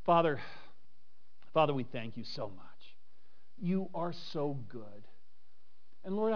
Father, Father, we thank you so much. You are so good. And Lord,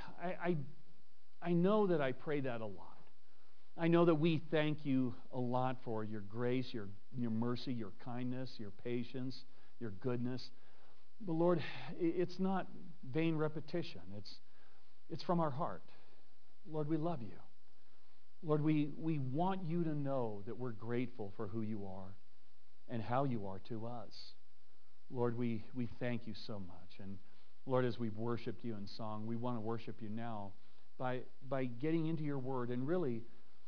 I know that I pray that a lot. I know that we thank you a lot for your grace, your mercy, your kindness, your patience, your goodness. But Lord, it's not vain repetition. It's from our heart. Lord, we love you. Lord, we want you to know that we're grateful for who you are and how you are to us. Lord, we thank you so much. And Lord, as we've worshiped you in song, we want to worship you now by getting into your word and really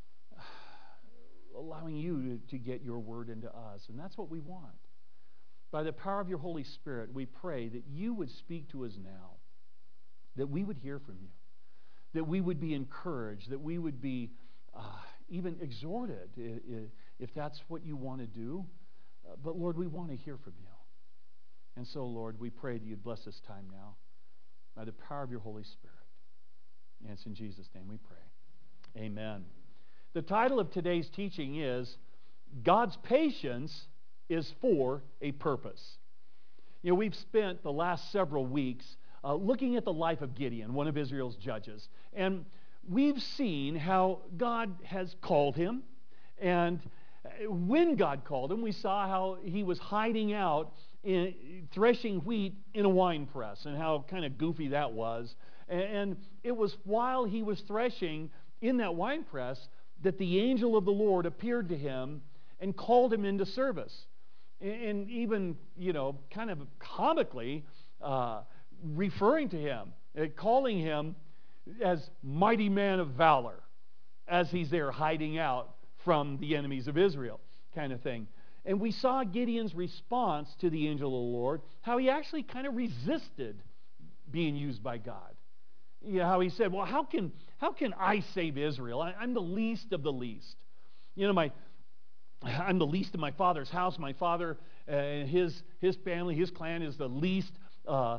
allowing you to get your word into us. And that's what we want. By the power of your Holy Spirit, we pray that you would speak to us now, that we would hear from you, that we would be encouraged, that we would be even exhorted if that's what you want to do. But Lord, we want to hear from you. And so, Lord, we pray that you'd bless this time now by the power of your Holy Spirit. And it's in Jesus' name we pray. Amen. The title of today's teaching is God's Patience is for a Purpose. You know, we've spent the last several weeks looking at the life of Gideon, one of Israel's judges. And we've seen how God has called him. And when God called him, we saw how he was hiding out threshing wheat in a wine press and how kind of goofy that was. And it was while he was threshing in that wine press that the angel of the Lord appeared to him and called him into service. And even, kind of comically referring to him, calling him as mighty man of valor as he's there hiding out from the enemies of Israel, kind of thing. And we saw Gideon's response to the angel of the Lord, how he actually kind of resisted being used by God. How he said, well, how can I save Israel? I'm the least of the least. I'm the least of my father's house. My father and his family, his clan is the least of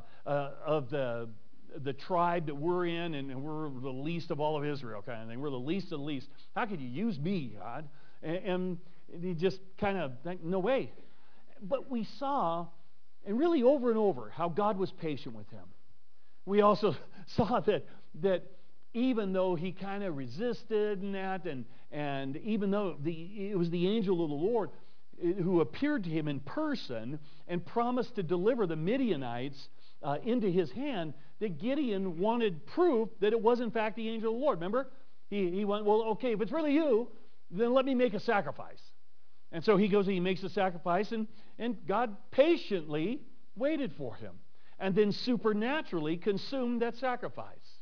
the tribe that we're in, and we're the least of all of Israel, kind of thing. We're the least of the least. How could you use me, God? And he just kind of, no way. But we saw, and really over and over, how God was patient with him. We also saw that even though he kind of resisted and even though it was the angel of the Lord who appeared to him in person and promised to deliver the Midianites into his hand, that Gideon wanted proof that it was in fact the angel of the Lord. Remember? He went, well, okay, if it's really you, then let me make a sacrifice. And so he goes and he makes a sacrifice, and God patiently waited for him and then supernaturally consumed that sacrifice.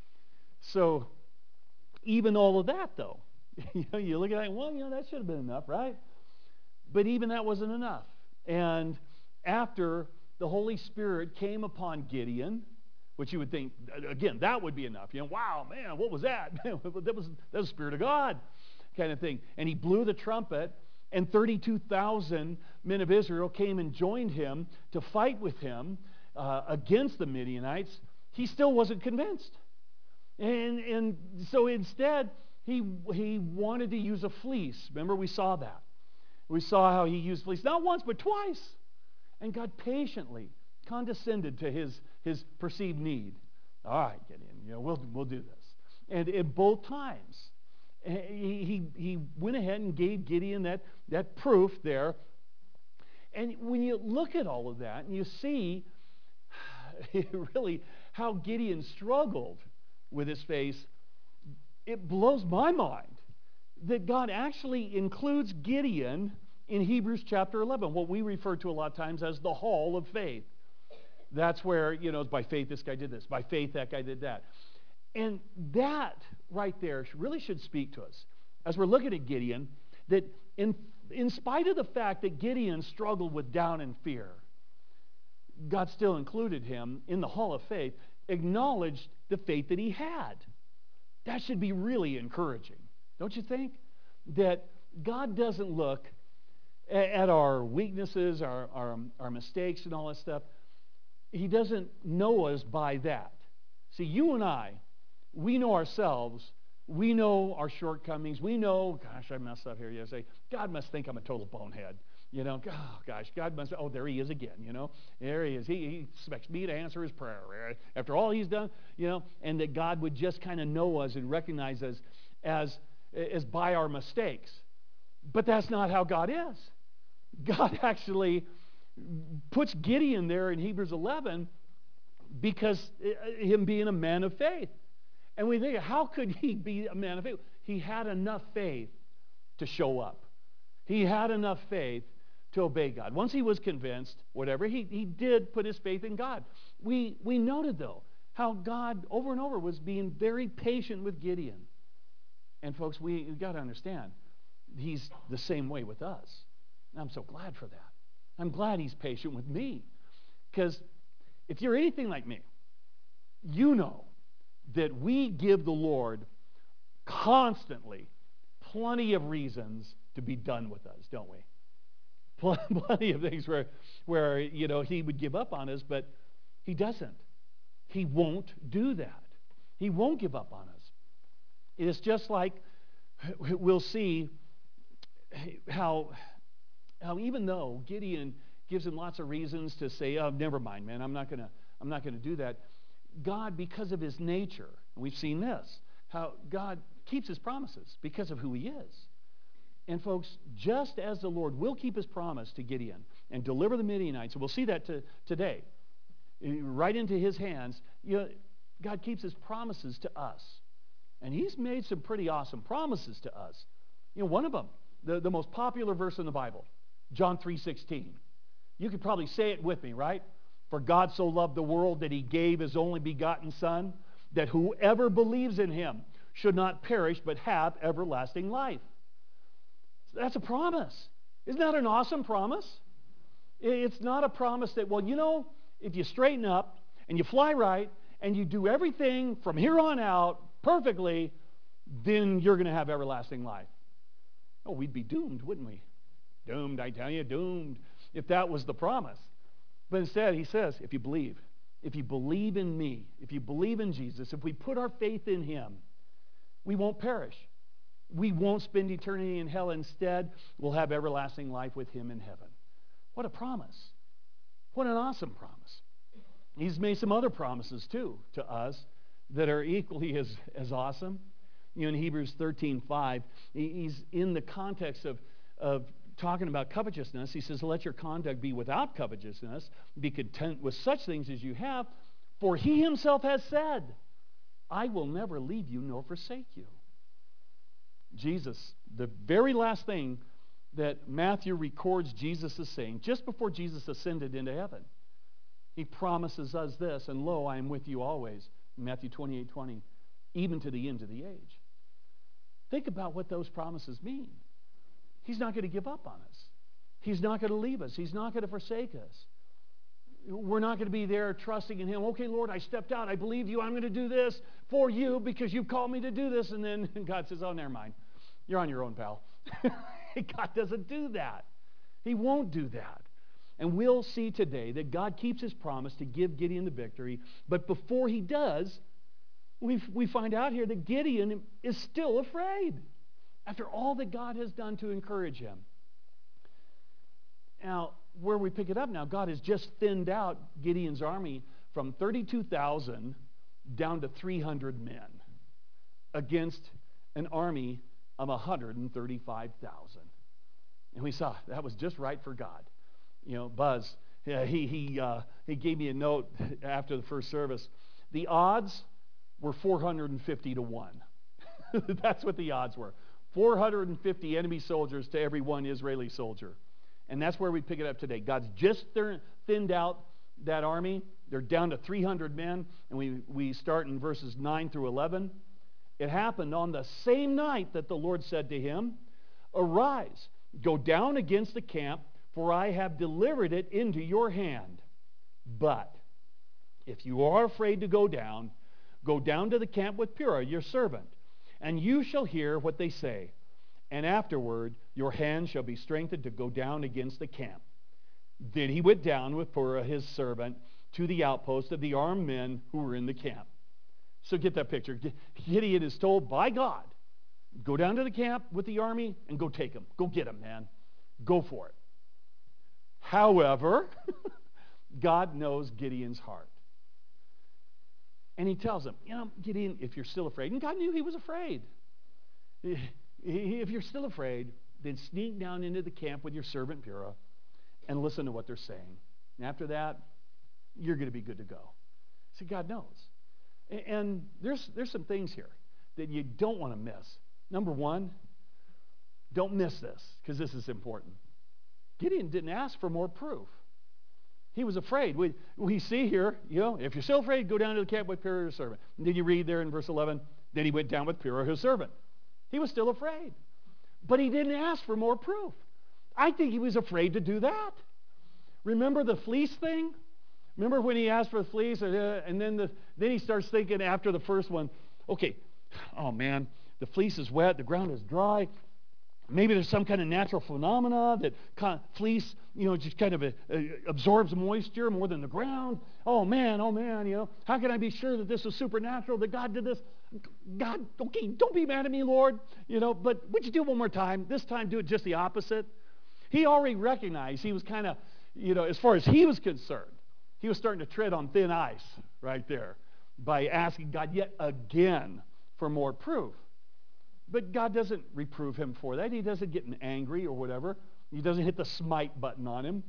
So even all of that, though, you look at it, well, that should have been enough, right? But even that wasn't enough. And after the Holy Spirit came upon Gideon, which you would think, again, that would be enough. Wow, man, what was that? that was the Spirit of God kind of thing. And he blew the trumpet, and 32,000 men of Israel came and joined him to fight with him against the Midianites. He still wasn't convinced. And so instead, he wanted to use a fleece. Remember, we saw that. We saw how he used fleece, not once, but twice. And God patiently condescended to his perceived need. All right, Gideon, we'll do this. And at both times, he went ahead and gave Gideon that proof there. And when you look at all of that, and you see really how Gideon struggled with his faith, it blows my mind that God actually includes Gideon in Hebrews chapter 11, what we refer to a lot of times as the hall of faith. That's where, by faith this guy did this, by faith that guy did that. And that right there really should speak to us as we're looking at Gideon, that in spite of the fact that Gideon struggled with doubt and fear, God still included him in the hall of faith, acknowledged the faith that he had. That should be really encouraging, don't you think? That God doesn't look at our weaknesses, our mistakes and all that stuff. He doesn't know us by that. See, you and I, we know ourselves. We know our shortcomings. We know, gosh, I messed up here yesterday. God must think I'm a total bonehead. You know, oh gosh, God must, oh, there he is again, you know. There he is. He expects me to answer his prayer after all he's done, you know, and that God would just kind of know us and recognize us as by our mistakes. But that's not how God is. God actually puts Gideon there in Hebrews 11 because him being a man of faith. And we think, how could he be a man of faith? He had enough faith to show up. He had enough faith to obey God. Once he was convinced, whatever, he did put his faith in God. We noted, though, how God over and over was being very patient with Gideon. And folks, we've got to understand, he's the same way with us. And I'm so glad for that. I'm glad he's patient with me. Because if you're anything like me, you know that we give the Lord constantly plenty of reasons to be done with us, don't we? Plenty of things where you know, he would give up on us, but he doesn't. He won't do that. He won't give up on us. It's just like we'll see how even though Gideon gives him lots of reasons to say, oh, never mind, man, I'm not gonna do that. God, because of his nature, and we've seen this, how God keeps his promises because of who he is. And folks, just as the Lord will keep his promise to Gideon and deliver the Midianites, and we'll see that today, right into his hands, you know, God keeps his promises to us. And he's made some pretty awesome promises to us. You know, one of them, the most popular verse in the Bible, John 3:16. You could probably say it with me, right? For God so loved the world that he gave his only begotten Son, that whoever believes in him should not perish but have everlasting life. That's a promise. Isn't that an awesome promise? It's not a promise that, well, you know, if you straighten up and you fly right and you do everything from here on out perfectly, then you're going to have everlasting life. Oh, we'd be doomed, wouldn't we? Doomed, I tell you, doomed, if that was the promise. But instead, he says, if you believe in me, if you believe in Jesus, if we put our faith in him, we won't perish. We won't spend eternity in hell. Instead, we'll have everlasting life with him in heaven. What a promise. What an awesome promise. He's made some other promises, too, to us that are equally as awesome. You know, in Hebrews 13:5, he's in the context of talking about covetousness. He says, let your conduct be without covetousness. Be content with such things as you have. For he himself has said, I will never leave you nor forsake you. Jesus, the very last thing that Matthew records Jesus as saying, just before Jesus ascended into heaven, he promises us this, and lo, I am with you always, Matthew 28:20, even to the end of the age. Think about what those promises mean. He's not going to give up on us. He's not going to leave us. He's not going to forsake us. We're not going to be there trusting in him. Okay, Lord, I stepped out. I believe you. I'm going to do this for you because you've called me to do this. And then God says, oh, never mind. You're on your own, pal. God doesn't do that. He won't do that. And we'll see today that God keeps his promise to give Gideon the victory. But before he does, we find out here that Gideon is still afraid after all that God has done to encourage him. Now, where we pick it up now, God has just thinned out Gideon's army from 32,000 down to 300 men against an army of 135,000. And we saw that was just right for God. You know, Buzz, he gave me a note after the first service. The odds were 450 to 1. That's what the odds were. 450 enemy soldiers to every one Israeli soldier. And that's where we pick it up today. God's just thinned out that army. They're down to 300 men. And we start in verses 9 through 11. It happened on the same night that the Lord said to him, arise, go down against the camp, for I have delivered it into your hand. But if you are afraid to go down to the camp with Purah, your servant, and you shall hear what they say. And afterward, your hand shall be strengthened to go down against the camp. Then he went down with Purah, his servant, to the outpost of the armed men who were in the camp. So get that picture. Gideon is told by God, go down to the camp with the army and go take them. Go get them, man. Go for it. However, God knows Gideon's heart. And he tells him, Gideon, if you're still afraid, and God knew he was afraid. If you're still afraid, then sneak down into the camp with your servant Purah and listen to what they're saying. And after that, you're going to be good to go. See, God knows. And there's some things here that you don't want to miss. Number one, don't miss this, because this is important. Gideon didn't ask for more proof. He was afraid. We see here, if you're still afraid, go down to the camp with Purah, his servant. And then you read there in verse 11, then he went down with Purah, his servant. He was still afraid. But he didn't ask for more proof. I think he was afraid to do that. Remember the fleece thing? Remember when he asked for the fleece, and then he starts thinking after the first one, okay, oh man, the fleece is wet, the ground is dry. Maybe there's some kind of natural phenomena that fleece, just kind of absorbs moisture more than the ground. Oh man, how can I be sure that this is supernatural, that God did this? God, okay, don't be mad at me, Lord, but would you do it one more time? This time do it just the opposite. He already recognized he was kind of, as far as he was concerned, he was starting to tread on thin ice right there by asking God yet again for more proof. But God doesn't reprove him for that. He doesn't get angry or whatever. He doesn't hit the smite button on him.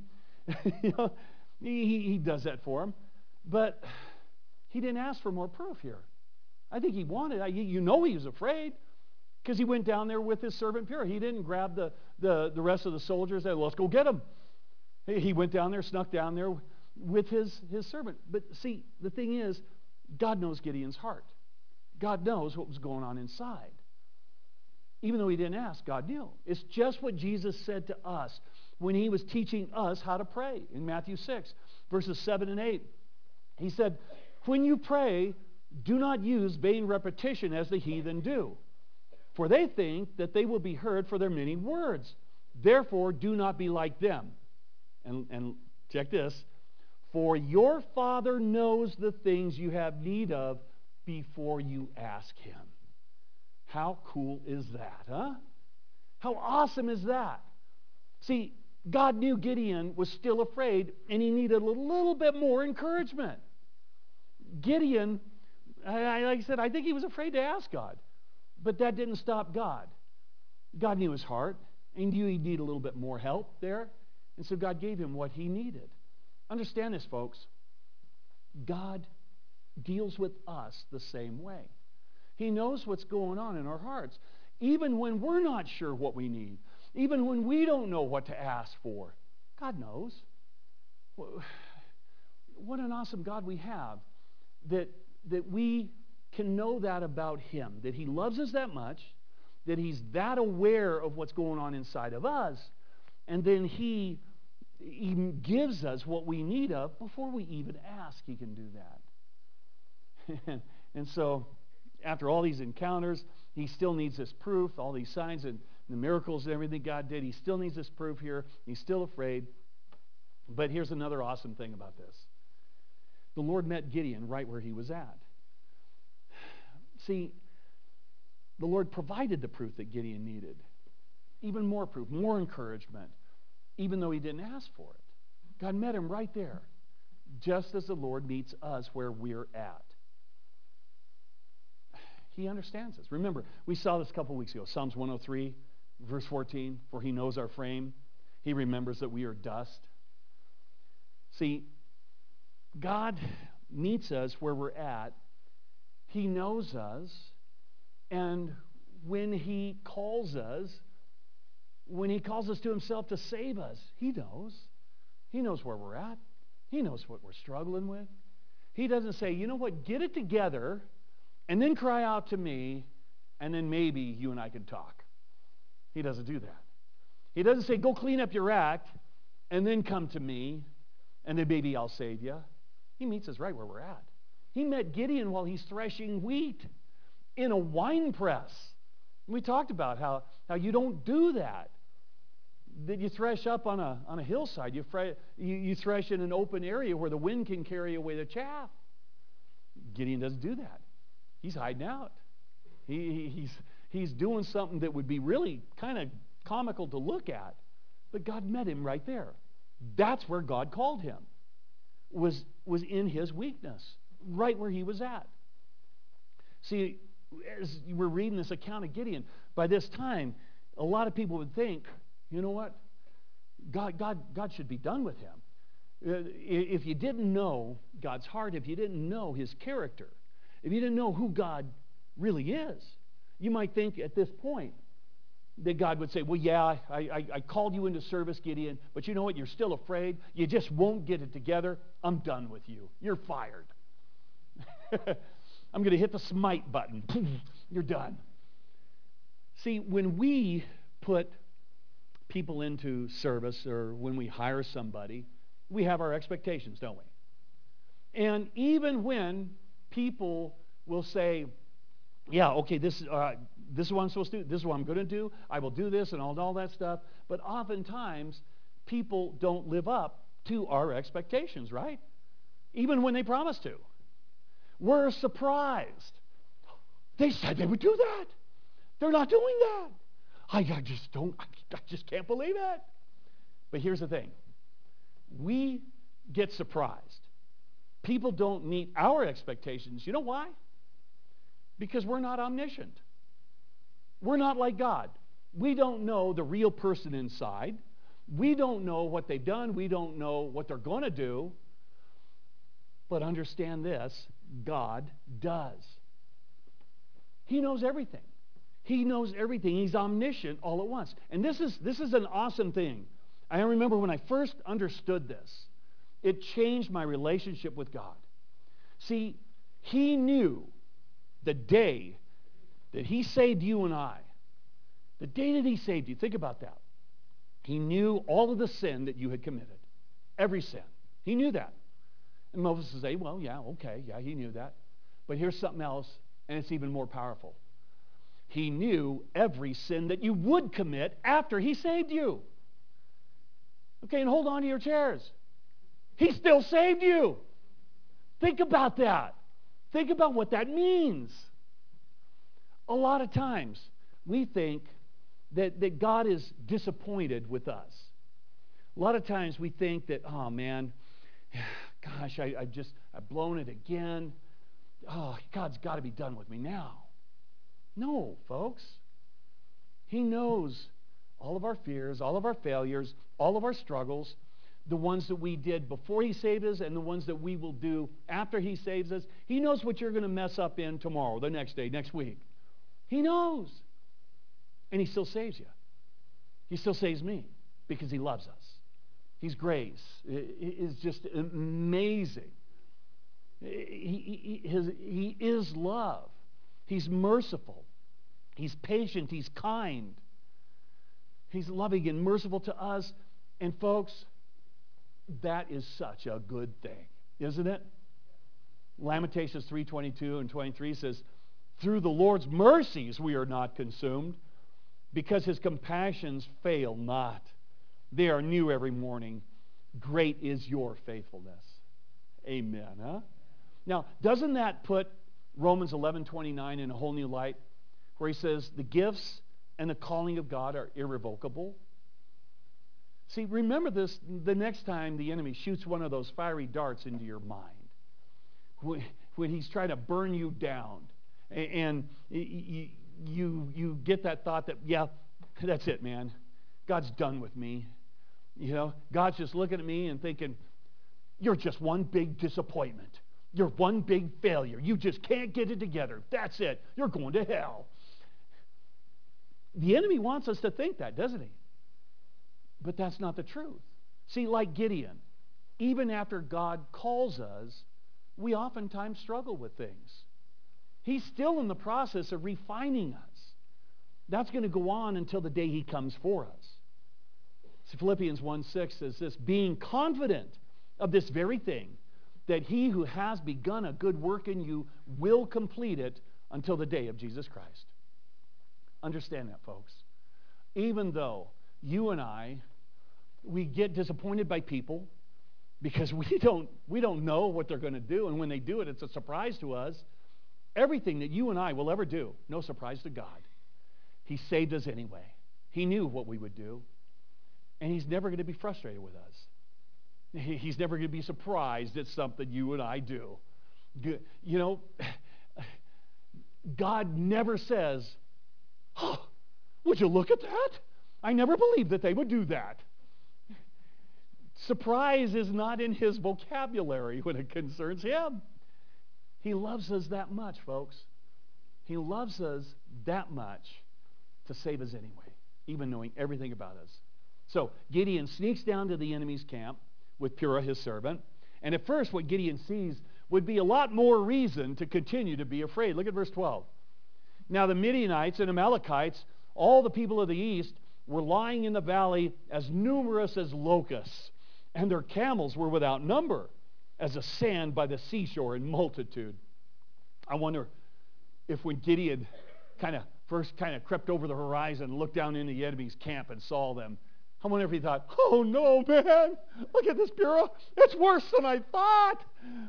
He does that for him. But he didn't ask for more proof here. I think he wanted. He was afraid because he went down there with his servant Purah. He didn't grab the rest of the soldiers and say, let's go get him. He went down there, snuck down there with his servant. But see, the thing is, God knows Gideon's heart. God knows what was going on inside. Even though he didn't ask, God knew. It's just what Jesus said to us when he was teaching us how to pray in Matthew 6, verses 7 and 8. He said, when you pray, do not use vain repetition as the heathen do, for they think that they will be heard for their many words. Therefore, do not be like them. And check this. For your Father knows the things you have need of before you ask him. How cool is that, huh? How awesome is that? See, God knew Gideon was still afraid, and he needed a little bit more encouragement. Gideon, like I said, I think he was afraid to ask God, but that didn't stop God. God knew his heart, and knew he needed a little bit more help there, and so God gave him what he needed. Understand this, folks. God deals with us the same way. He knows what's going on in our hearts. Even when we're not sure what we need, even when we don't know what to ask for, God knows. What an awesome God we have, that we can know that about him, that he loves us that much, that he's that aware of what's going on inside of us, and then he gives us what we need of before we even ask. He can do that. And so, after all these encounters, he still needs this proof, all these signs and the miracles and everything God did. He still needs this proof here. He's still afraid. But here's another awesome thing about this. The Lord met Gideon right where he was at. See, the Lord provided the proof that Gideon needed. Even more proof, more encouragement, even though he didn't ask for it. God met him right there, just as the Lord meets us where we're at. He understands us. Remember, we saw this a couple weeks ago. Psalms 103, verse 14, for he knows our frame. He remembers that we are dust. See, God meets us where we're at. He knows us. And when he calls us to himself to save us, he knows. He knows where we're at. He knows what we're struggling with. He doesn't say, you know what, get it together, and then cry out to me, and then maybe you and I can talk. He doesn't do that. He doesn't say, go clean up your act, and then come to me, and then maybe I'll save you. He meets us right where we're at. He met Gideon while he's threshing wheat in a wine press. We talked about how you don't do that. That you thresh up on a hillside. You thresh in an open area where the wind can carry away the chaff. Gideon doesn't do that. He's hiding out. He's doing something that would be really kind of comical to look at. But God met him right there. That's where God called him, was in his weakness, right where he was at. See, as we're reading this account of Gideon, by this time, a lot of people would think, you know what? God should be done with him. If you didn't know God's heart, if you didn't know his character, if you didn't know who God really is, you might think at this point that God would say, well, yeah, I called you into service, Gideon, but you know what? You're still afraid. You just won't get it together. I'm done with you. You're fired. I'm going to hit the smite button. You're done. See, when we put people into service or when we hire somebody, we have our expectations, don't we? And when people will say, yeah, okay, this is what I'm supposed to do, this is what I'm going to do, I will do this and all that stuff, but oftentimes people don't live up to our expectations, right? Even when they promise to. We're surprised. They said they would do that. They're not doing that. I just can't believe it. But here's the thing. We get surprised. People don't meet our expectations. You know why? Because we're not omniscient. We're not like God. We don't know the real person inside. We don't know what they've done. We don't know what they're going to do. But understand this, God does. He knows everything. He knows everything. He's omniscient all at once. And this is an awesome thing. I remember when I first understood this, it changed my relationship with God. See, he knew the day that he saved you and I, the day that he saved you, think about that. He knew all of the sin that you had committed. Every sin. He knew that. And Moses would say, well, yeah, okay, yeah, he knew that. But here's something else, and it's even more powerful. He knew every sin that you would commit after he saved you. Okay, and hold on to your chairs. He still saved you. Think about that. Think about what that means. A lot of times, we think that God is disappointed with us. A lot of times we think that, oh man, gosh, I've blown it again. Oh, God's got to be done with me now. No, folks. He knows all of our fears, all of our failures, all of our struggles, the ones that we did before he saved us and the ones that we will do after he saves us. He knows what you're going to mess up in tomorrow, the next day, next week. He knows. And he still saves you. He still saves me because he loves us. He's grace. It is just amazing. He is love. He's merciful. He's patient. He's kind. He's loving and merciful to us. And folks, that is such a good thing, isn't it? Lamentations 3:22 and 23 says, through the Lord's mercies we are not consumed, because his compassions fail not. They are new every morning. Great is your faithfulness. Amen, huh? Now, doesn't that put Romans 11:29 in a whole new light, where he says the gifts and the calling of God are irrevocable? See, remember this the next time the enemy shoots one of those fiery darts into your mind, when he's trying to burn you down, and you get that thought that, yeah, that's it, man. God's done with me. You know, God's just looking at me and thinking, you're just one big disappointment. You're one big failure. You just can't get it together. That's it. You're going to hell. The enemy wants us to think that, doesn't he? But that's not the truth. See, like Gideon, even after God calls us, we oftentimes struggle with things. He's still in the process of refining us. That's going to go on until the day he comes for us. See, Philippians 1:6 says this, being confident of this very thing, that he who has begun a good work in you will complete it until the day of Jesus Christ. Understand that, folks. Even though you and I, we get disappointed by people because we don't know what they're going to do, and when they do it, it's a surprise to us. Everything that you and I will ever do, no surprise to God. He saved us anyway. He knew what we would do, and he's never going to be frustrated with us. He's never going to be surprised at something you and I do. You know, God never says, oh, would you look at that? I never believed that they would do that. Surprise is not in his vocabulary when it concerns him. He loves us that much, folks. He loves us that much to save us anyway, even knowing everything about us. So Gideon sneaks down to the enemy's camp with Purah, his servant. And at first, what Gideon sees would be a lot more reason to continue to be afraid. Look at verse 12. Now the Midianites and Amalekites, all the people of the east, were lying in the valley as numerous as locusts, and their camels were without number, as the sand by the seashore in multitude. I wonder if when Gideon first crept over the horizon and looked down into the enemy's camp and saw them, I wonder if he thought, oh no, man, look at this Purah. It's worse than I thought.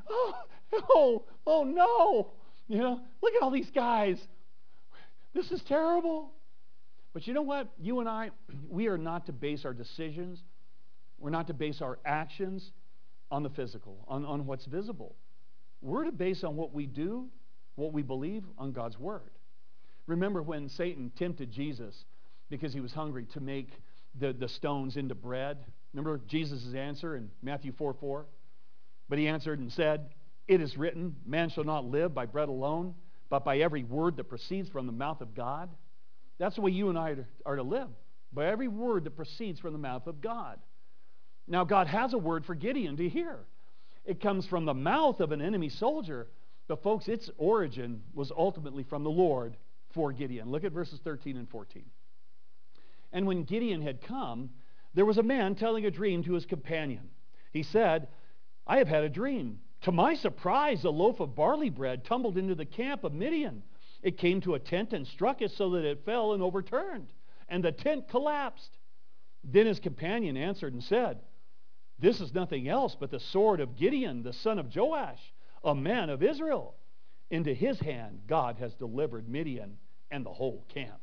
Oh no. You know, look at all these guys. This is terrible. But you know what? You and I, we are not to base our decisions, we're not to base our actions on the physical, on what's visible. We're to base on what we do, what we believe, on God's word. Remember when Satan tempted Jesus because he was hungry to make the stones into bread? Remember Jesus' answer in Matthew 4:4? But he answered and said, it is written, man shall not live by bread alone, but by every word that proceeds from the mouth of God. That's the way you and I are to live, by every word that proceeds from the mouth of God. Now God has a word for Gideon to hear. It comes from the mouth of an enemy soldier, but folks, its origin was ultimately from the Lord for Gideon. Look at verses 13 and 14. And when Gideon had come, there was a man telling a dream to his companion. He said, I have had a dream. To my surprise, a loaf of barley bread tumbled into the camp of Midian. It came to a tent and struck it so that it fell and overturned, and the tent collapsed. Then his companion answered and said, this is nothing else but the sword of Gideon, the son of Joash, a man of Israel. Into his hand God has delivered Midian and the whole camp.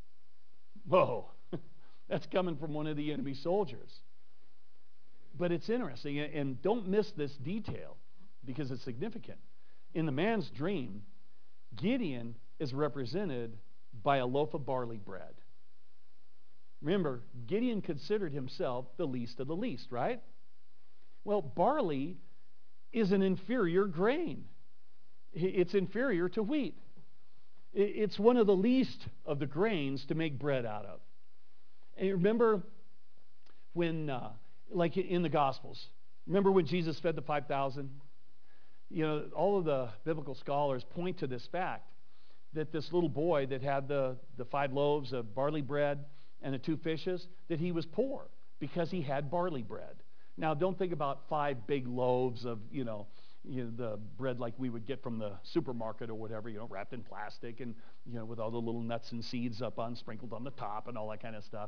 Whoa, that's coming from one of the enemy soldiers. But it's interesting, and don't miss this detail because it's significant. In the man's dream, Gideon is represented by a loaf of barley bread. Remember, Gideon considered himself the least of the least, right? Well, barley is an inferior grain. It's inferior to wheat. It's one of the least of the grains to make bread out of. And you remember when, like in the Gospels, remember when Jesus fed the 5,000? You know, all of the biblical scholars point to this fact, that this little boy that had the 5 loaves of barley bread and the 2 fishes, that he was poor because he had barley bread. Now, don't think about 5 big loaves of, the bread like we would get from the supermarket or whatever, wrapped in plastic and, with all the little nuts and seeds sprinkled on the top and all that kind of stuff.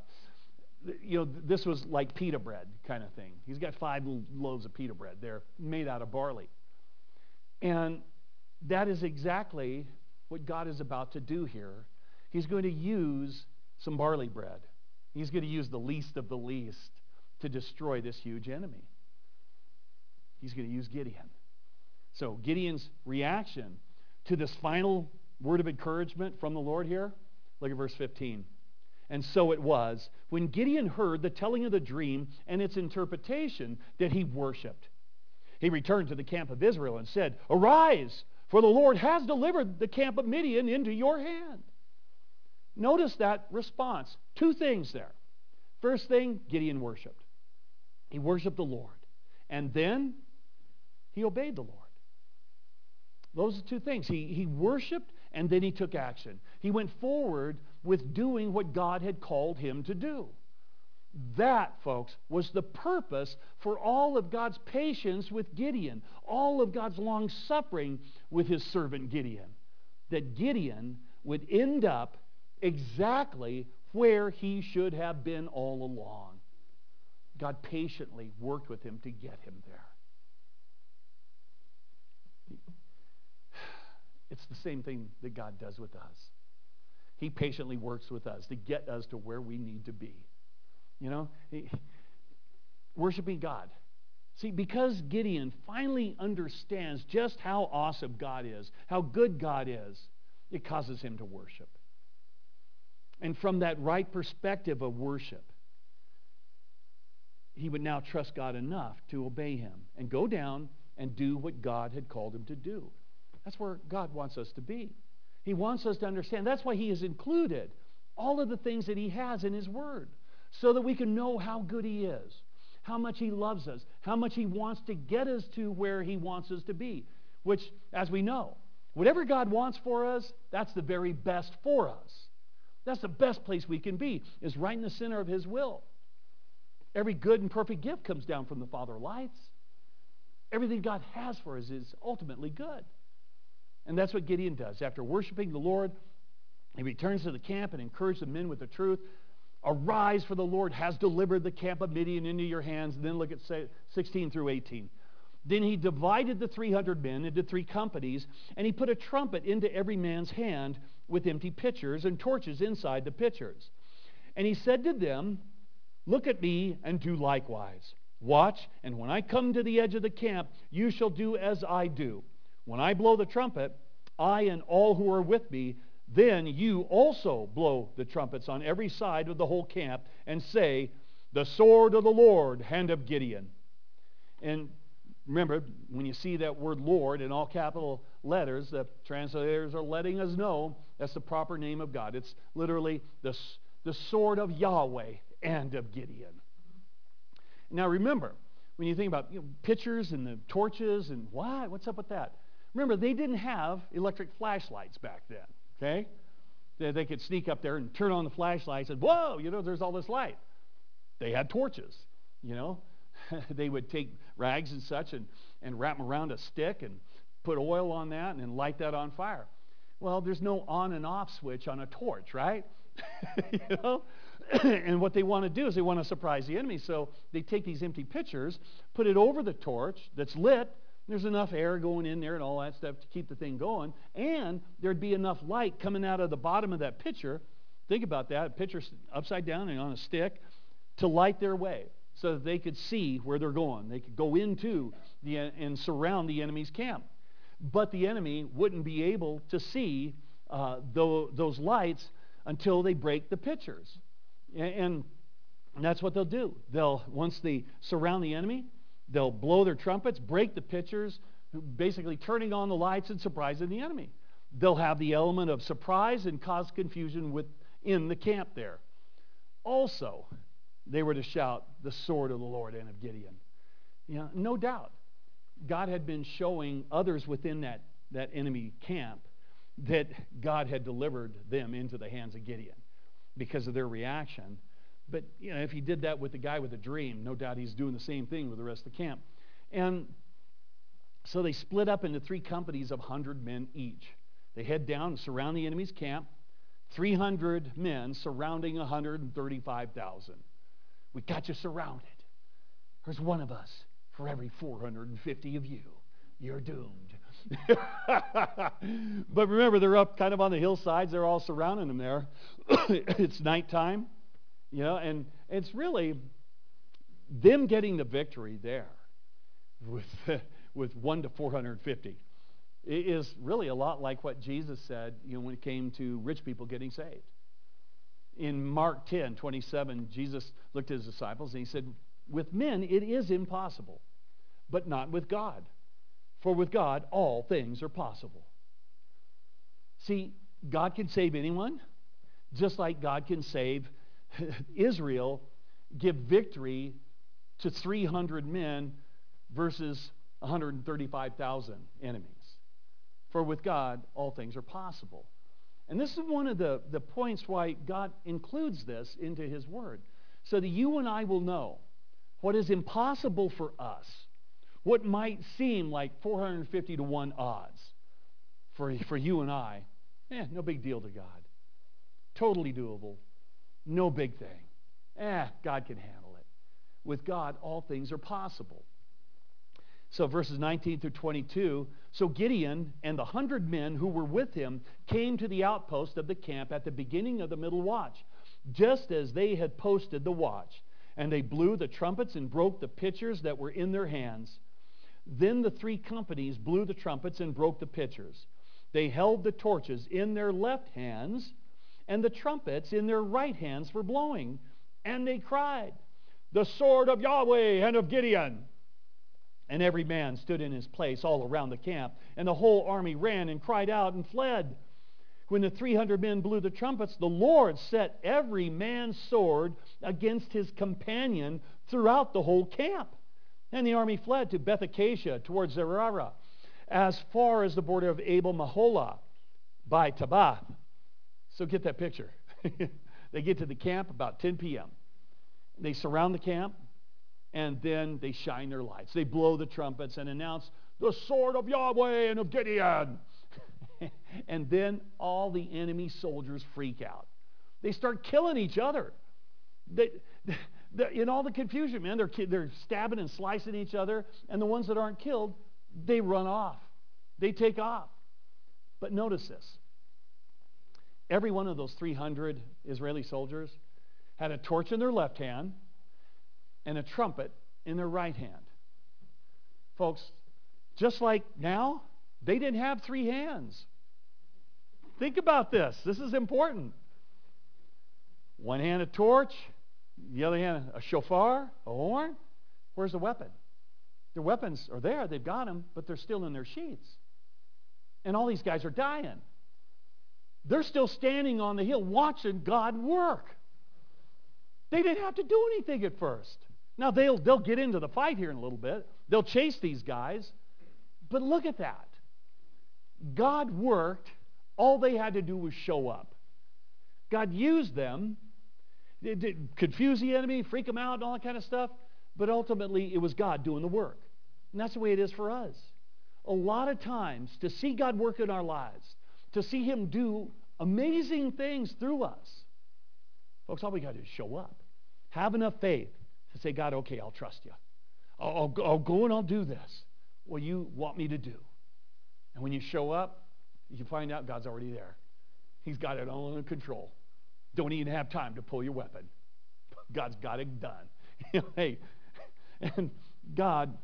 This was like pita bread kind of thing. He's got 5 loaves of pita bread. They're made out of barley. And that is exactly what God is about to do here. He's going to use some barley bread. He's going to use the least of the least to destroy this huge enemy. He's going to use Gideon. So Gideon's reaction to this final word of encouragement from the Lord here, look at verse 15. And so it was, when Gideon heard the telling of the dream and its interpretation, that he worshiped. He returned to the camp of Israel and said, arise, for the Lord has delivered the camp of Midian into your hand. Notice that response. 2 things there. First thing, Gideon worshiped. He worshiped the Lord. And then he obeyed the Lord. Those are 2 things. He worshiped and then he took action. He went forward with doing what God had called him to do. That, folks, was the purpose for all of God's patience with Gideon, all of God's long suffering with his servant Gideon, that Gideon would end up exactly where he should have been all along. God patiently worked with him to get him there. It's the same thing that God does with us. He patiently works with us to get us to where we need to be. Worshiping God See, because Gideon finally understands just how awesome God is, how good God is, it causes him to worship. And from that right perspective of worship, he would now trust God enough to obey him and go down and do what God had called him to do. That's where God wants us to be. He wants us to understand. That's why he has included all of the things that he has in his word, so that we can know how good he is, how much he loves us, how much he wants to get us to where he wants us to be, which, as we know, whatever God wants for us, that's the very best for us. That's the best place we can be, is right in the center of his will. Every good and perfect gift comes down from the Father of lights. Everything God has for us is ultimately good. And that's what Gideon does. After worshiping the Lord, he returns to the camp and encourages the men with the truth. Arise, for the Lord has delivered the camp of Midian into your hands. And then look at 16 through 18. Then he divided the 300 men into 3 companies, and he put a trumpet into every man's hand with empty pitchers and torches inside the pitchers. And he said to them, look at me and do likewise. Watch, and when I come to the edge of the camp, you shall do as I do. When I blow the trumpet, I and all who are with me, then you also blow the trumpets on every side of the whole camp and say, the sword of the Lord, hand of Gideon. And remember, when you see that word Lord in all capital letters, the translators are letting us know that's the proper name of God. It's literally the sword of Yahweh and of Gideon. Now remember, when you think about pitchers and the torches and what's up with that? Remember, they didn't have electric flashlights back then, okay? They could sneak up there and turn on the flashlights and, whoa, there's all this light. They had torches, They would take rags and such and wrap them around a stick and put oil on that and then light that on fire. Well, there's no on and off switch on a torch, right? And what they want to do is they want to surprise the enemy. So they take these empty pitchers, put it over the torch that's lit. There's enough air going in there and all that stuff to keep the thing going. And there'd be enough light coming out of the bottom of that pitcher. Think about that, a pitcher upside down and on a stick, to light their way so that they could see where they're going. They could go into and surround the enemy's camp. But the enemy wouldn't be able to see those lights until they break the pitchers. And that's what they'll do. Once they surround the enemy, they'll blow their trumpets, break the pitchers, basically turning on the lights and surprising the enemy. They'll have the element of surprise and cause confusion within the camp there. Also, they were to shout, the sword of the Lord and of Gideon. No doubt, God had been showing others within that enemy camp that God had delivered them into the hands of Gideon because of their reaction. But, if he did that with the guy with a dream, no doubt he's doing the same thing with the rest of the camp. And so they split up into 3 companies of 100 men each. They head down and surround the enemy's camp. 300 men surrounding 135,000. We got you surrounded. There's one of us for every 450 of you. You're doomed. But remember, they're up kind of on the hillsides. They're all surrounding them there. It's nighttime. And it's really them getting the victory there with 1 to 450. It is really a lot like what Jesus said, when it came to rich people getting saved. In Mark 10:27, Jesus looked at his disciples and he said, with men it is impossible, but not with God. For with God all things are possible. See, God can save anyone, just like God can save Israel, give victory to 300 men versus 135,000 enemies. For with God, all things are possible. And this is one of the points why God includes this into his word, so that you and I will know what is impossible for us, what might seem like 450 to 1 odds for you and I. No big deal to God. Totally doable. No big thing. God can handle it. With God, all things are possible. So verses 19 through 22, so Gideon and the 100 men who were with him came to the outpost of the camp at the beginning of the middle watch, just as they had posted the watch. And they blew the trumpets and broke the pitchers that were in their hands. Then the 3 companies blew the trumpets and broke the pitchers. They held the torches in their left hands and the trumpets in their right hands for blowing. And they cried, "The sword of Yahweh and of Gideon." And every man stood in his place all around the camp. And the whole army ran and cried out and fled. When the 300 men blew the trumpets, the Lord set every man's sword against his companion throughout the whole camp. And the army fled to Beth-Acacia towards Zerah, as far as the border of Abel-Maholah by Tabath. So get that picture. They get to the camp about 10 p.m. They surround the camp, and then they shine their lights. They blow the trumpets and announce, "The sword of Yahweh and of Gideon." And then all the enemy soldiers freak out. They start killing each other. In all the confusion, man, they're stabbing and slicing each other, and the ones that aren't killed, they run off. They take off. But notice this. Every one of those 300 Israeli soldiers had a torch in their left hand and a trumpet in their right hand. Folks, just like now, they didn't have 3 hands. Think about this. This is important. One hand a torch, the other hand a shofar, a horn. Where's the weapon? Their weapons are there. They've got them, but they're still in their sheaths. And all these guys are dying. They're still standing on the hill watching God work. They didn't have to do anything at first. Now, they'll get into the fight here in a little bit. They'll chase these guys. But look at that. God worked. All they had to do was show up. God used them. It did confuse the enemy, freak them out, and all that kind of stuff. But ultimately, it was God doing the work. And that's the way it is for us. A lot of times, to see God work in our lives, to see Him do amazing things through us, folks, all we got to do is show up. Have enough faith to say, "God, okay, I'll trust you. I'll go and I'll do this. What you want me to do." And when you show up, you find out God's already there. He's got it all under control. Don't even have time to pull your weapon. God's got it done. Hey, and God,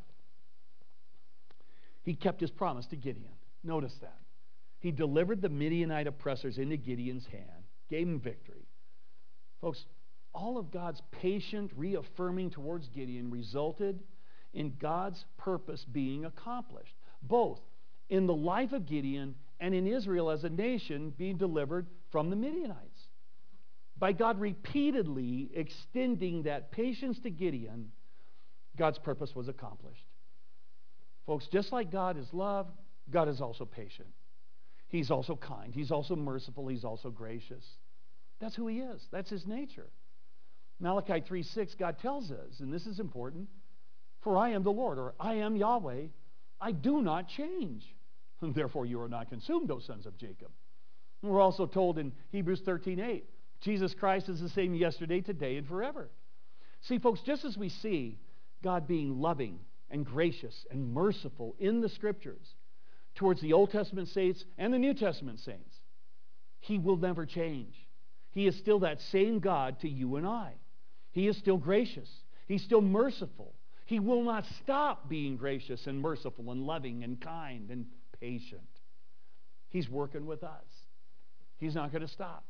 He kept His promise to Gideon. Notice that. He delivered the Midianite oppressors into Gideon's hand, gave him victory. Folks, all of God's patient reaffirming towards Gideon resulted in God's purpose being accomplished, both in the life of Gideon and in Israel as a nation being delivered from the Midianites. By God repeatedly extending that patience to Gideon, God's purpose was accomplished. Folks, just like God is love, God is also patient. He's also kind. He's also merciful. He's also gracious. That's who He is. That's His nature. Malachi 3:6, God tells us, and this is important, "For I am the Lord," or "I am Yahweh, I do not change. And therefore you are not consumed, O sons of Jacob." And we're also told in Hebrews 13:8, Jesus Christ is the same yesterday, today, and forever. See, folks, just as we see God being loving and gracious and merciful in the Scriptures towards the Old Testament saints and the New Testament saints, He will never change. He is still that same God to you and I. He is still gracious. He's still merciful. He will not stop being gracious and merciful and loving and kind and patient. He's working with us. He's not going to stop.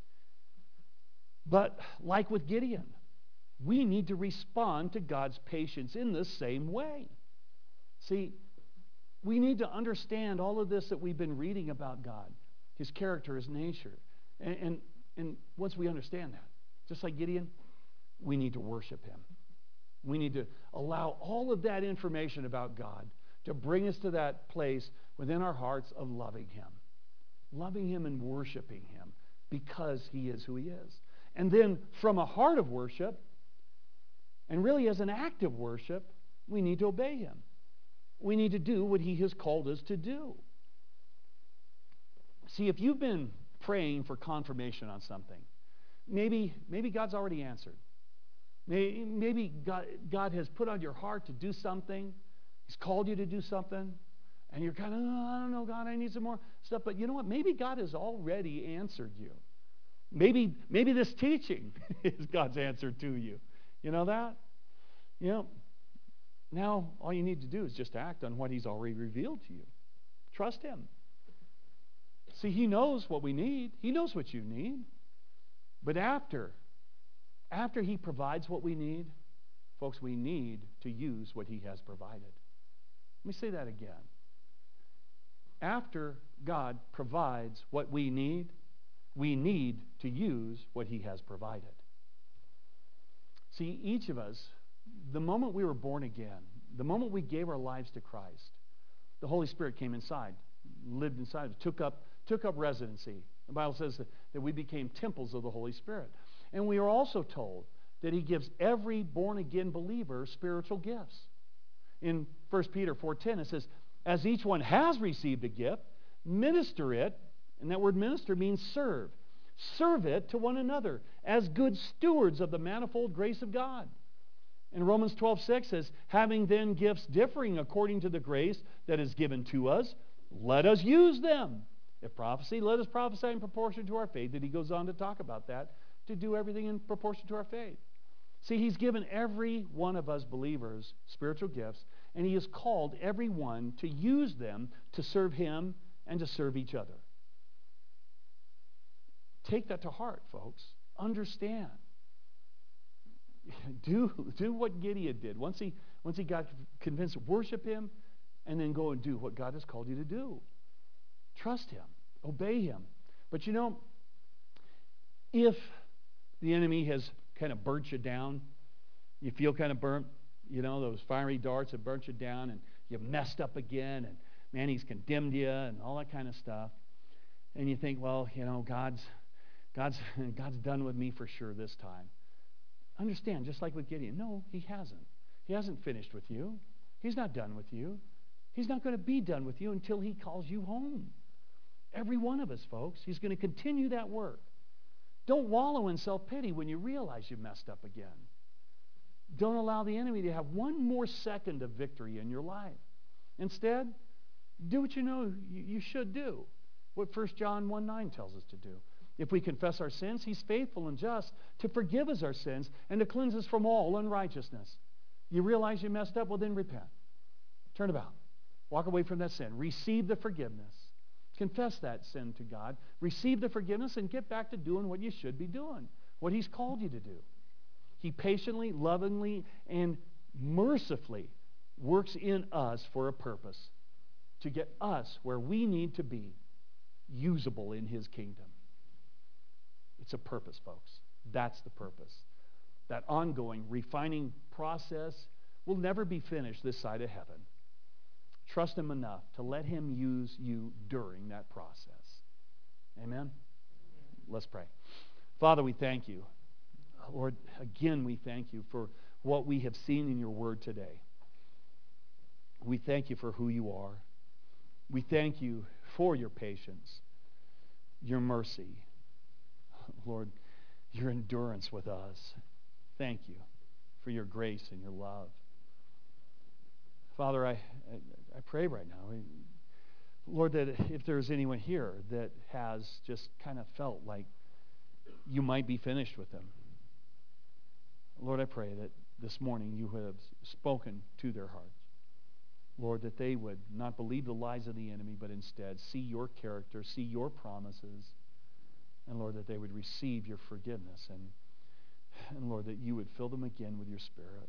But like with Gideon, we need to respond to God's patience in the same way. See, we need to understand all of this that we've been reading about God, His character, His nature. And once we understand that, just like Gideon, we need to worship Him. We need to allow all of that information about God to bring us to that place within our hearts of loving Him and worshiping Him because He is who He is. And then from a heart of worship, and really as an act of worship, we need to obey Him. We need to do what He has called us to do. See, if you've been praying for confirmation on something, maybe God's already answered. Maybe God has put on your heart to do something. He's called you to do something. And you're kind of, I don't know, God, I need some more stuff. But you know what? Maybe God has already answered you. Maybe this teaching is God's answer to you. You know that? You know, now all you need to do is just act on what he's already revealed to you. Trust him. See, he knows what we need. He knows what you need. But after he provides what we need, folks, we need to use what he has provided. Let me say that again. After God provides what we need to use what he has provided. See, each of us, the moment we were born again, the moment we gave our lives to Christ, the Holy Spirit came inside, lived inside, took up residency. The Bible says that we became temples of the Holy Spirit. And we are also told that he gives every born-again believer spiritual gifts. In 1 Peter 4:10, it says, as each one has received a gift, minister it, and that word minister means serve. Serve it to one another as good stewards of the manifold grace of God. And Romans 12:6 says, having then gifts differing according to the grace that is given to us, let us use them. If prophecy, let us prophesy in proportion to our faith. And he goes on to talk about that, to do everything in proportion to our faith. See, he's given every one of us believers spiritual gifts, and he has called everyone to use them to serve him and to serve each other. Take that to heart, folks. Understand. Do what Gideon did. Once he got convinced, worship him, and then go and do what God has called you to do. Trust him. Obey him. But you know, if the enemy has kind of burnt you down, you feel kind of burnt, you know, those fiery darts have burnt you down, and you've messed up again, and man, he's condemned you, and all that kind of stuff. And you think, well, you know, God's done with me for sure this time. Understand, just like with Gideon, no, he hasn't. He hasn't finished with you. He's not done with you. He's not going to be done with you until he calls you home. Every one of us, folks. He's going to continue that work. Don't wallow in self-pity when you realize you messed up again. Don't allow the enemy to have one more second of victory in your life. Instead, do what you know you should do. What 1 John 1:9 tells us to do. If we confess our sins, he's faithful and just to forgive us our sins and to cleanse us from all unrighteousness. You realize you messed up? Well, then repent. Turn about. Walk away from that sin. Receive the forgiveness. Confess that sin to God. Receive the forgiveness and get back to doing what you should be doing, what he's called you to do. He patiently, lovingly, and mercifully works in us for a purpose, to get us where we need to be, usable in his kingdom. It's a purpose, folks. That's the purpose. That ongoing refining process will never be finished this side of heaven. Trust him enough to let him use you during that process. Amen? Let's pray. Father, we thank you. Lord, again, we thank you for what we have seen in your word today. We thank you for who you are. We thank you for your patience, your mercy, Lord, your endurance with us. Thank you for your grace and your love. Father, I pray right now, Lord, that if there's anyone here that has just kind of felt like you might be finished with them, Lord, I pray that this morning you have spoken to their hearts. Lord, that they would not believe the lies of the enemy, but instead see your character, see your promises, and Lord, that they would receive your forgiveness, and Lord, that you would fill them again with your Spirit.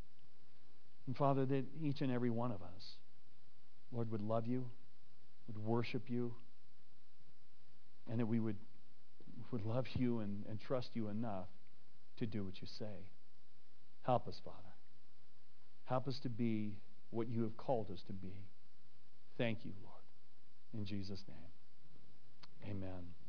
And Father, that each and every one of us, Lord, would love you, would worship you, and that we would love you and trust you enough to do what you say. Help us, Father. Help us to be what you have called us to be. Thank you, Lord. In Jesus' name, amen.